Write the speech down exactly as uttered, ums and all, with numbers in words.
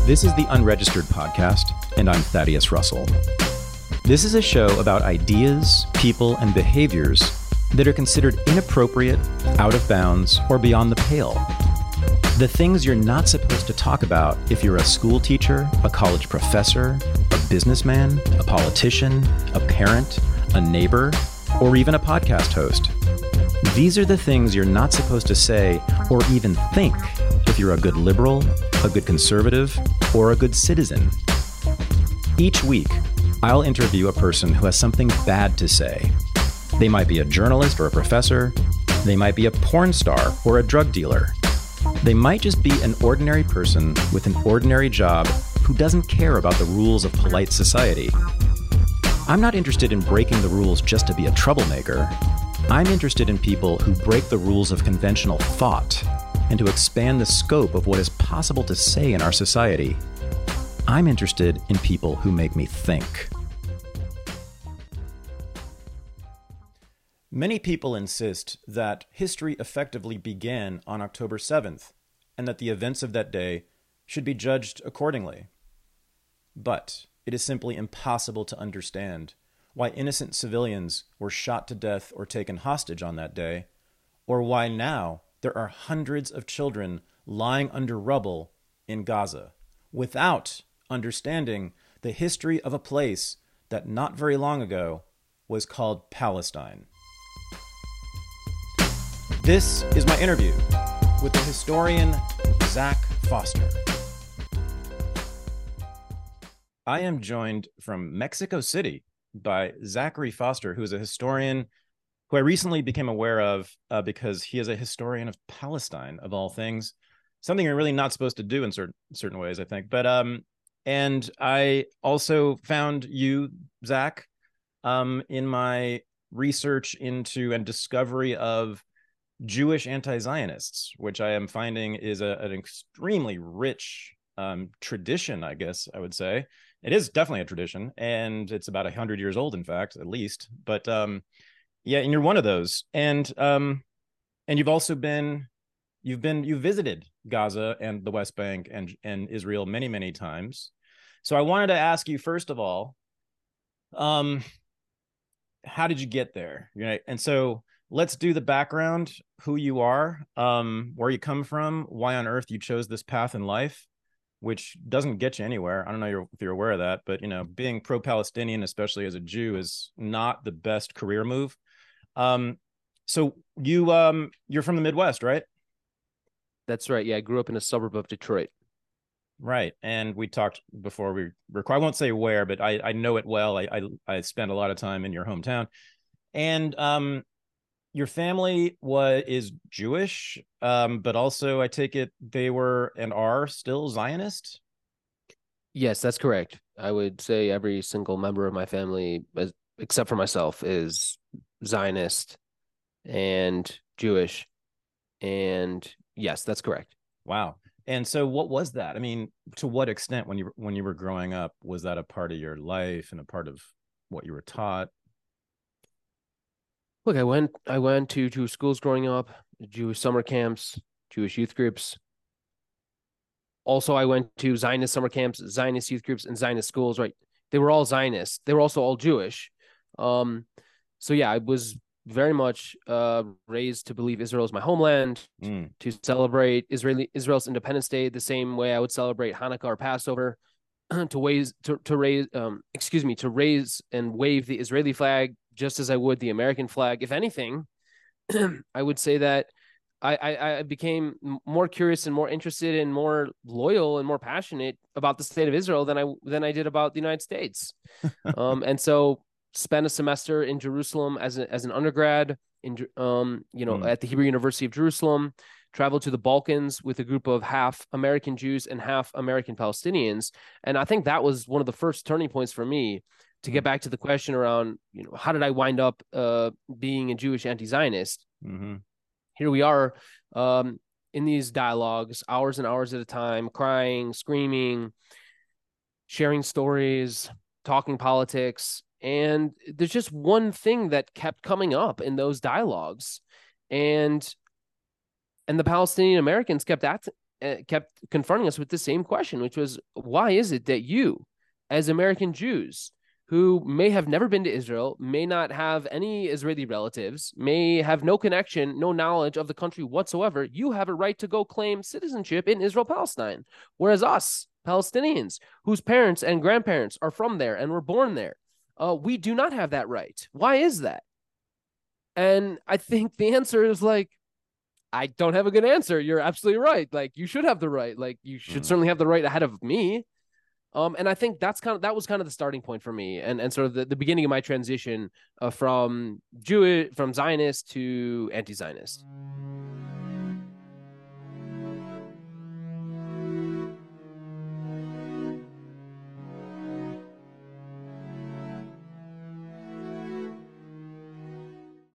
This is the Unregistered Podcast, and I'm Thaddeus Russell. This is a show about ideas, people, and behaviors that are considered inappropriate, out of bounds, or beyond the pale. The things you're not supposed to talk about if you're a school teacher, a college professor, a businessman, a politician, a parent, a neighbor, or even a podcast host. These are the things you're not supposed to say or even think if you're a good liberal, a good conservative, or a good citizen. Each week, I'll interview a person who has something bad to say. They might be a journalist or a professor. They might be a porn star or a drug dealer. They might just be an ordinary person with an ordinary job who doesn't care about the rules of polite society. I'm not interested in breaking the rules just to be a troublemaker. I'm interested in people who break the rules of conventional thought and to expand the scope of what is possible to say in our society. I'm interested in people who make me think. Many people insist that history effectively began on October seventh, and that the events of that day should be judged accordingly. But it is simply impossible to understand why innocent civilians were shot to death or taken hostage on that day, or why now there are hundreds of children lying under rubble in Gaza, without understanding the history of a place that not very long ago was called Palestine. This is my interview with the historian Zach Foster. I am joined from Mexico City by Zachary Foster, who is a historian who I recently became aware of uh, because he is a historian of Palestine, of all things. Something you're really not supposed to do in certain certain ways, I think. But um, and I also found you, Zach, um, in my research into and discovery of Jewish anti-Zionists, which I am finding is a, an extremely rich um, tradition, I guess I would say. It is definitely a tradition, and it's about one hundred years old, in fact, at least. But um, yeah, and you're one of those. And um, and you've also been, you've been, you visited Gaza and the West Bank and, and Israel many, many times. So I wanted to ask you, first of all, um, how did you get there? Right? And so let's do the background, who you are, um, where you come from, why on earth you chose this path in life, which doesn't get you anywhere. I don't know if you're aware of that, but, you know, being pro-Palestinian, especially as a Jew, is not the best career move. Um, so you, um, you're from the Midwest, right? That's right. Yeah, I grew up in a suburb of Detroit. Right. And we talked before we record. I won't say where, but I, I know it well. I, I, I spent a lot of time in your hometown. And um, your family was is Jewish, um, but also I take it they were and are still Zionist? Yes, that's correct. I would say every single member of my family, as, except for myself, is Zionist and Jewish. And yes, that's correct. Wow. And so what was that? I mean, to what extent when you when you were growing up, was that a part of your life and a part of what you were taught? Look, I went I went to two schools growing up, Jewish summer camps, Jewish youth groups. Also, I went to Zionist summer camps, Zionist youth groups, and Zionist schools, right? They were all Zionists. They were also all Jewish. Um, so yeah, I was very much uh, raised to believe Israel is my homeland, mm. to celebrate Israeli Israel's Independence Day the same way I would celebrate Hanukkah or Passover, to raise to, to raise um, excuse me to raise and wave the Israeli flag just as I would the American flag. If anything, I would say that I, I, I became more curious and more interested and more loyal and more passionate about the state of Israel than I than I did about the United States. um, and so spent a semester in Jerusalem as a, as an undergrad in um you know mm. at the Hebrew University of Jerusalem. Traveled to the Balkans with a group of half American Jews and half American Palestinians, and I think that was one of the first turning points for me to get back to the question around, you know, how did I wind up uh, being a Jewish anti-Zionist? Mm-hmm. Here we are um, in these dialogues, hours and hours at a time, crying, screaming, sharing stories, talking politics. And there's just one thing that kept coming up in those dialogues. And and the Palestinian Americans kept at, uh, kept confronting us with the same question, which was, why is it that you, as American Jews, who may have never been to Israel, may not have any Israeli relatives, may have no connection, no knowledge of the country whatsoever, you have a right to go claim citizenship in Israel, Palestine. Whereas us, Palestinians, whose parents and grandparents are from there and were born there, uh, we do not have that right. Why is that? And I think the answer is like, I don't have a good answer. You're absolutely right. Like, you should have the right. Like, you should mm. certainly have the right ahead of me. Um, and I think that's kind of that was kind of the starting point for me, and and sort of the, the beginning of my transition uh, from Jewish, from Zionist to anti-Zionist.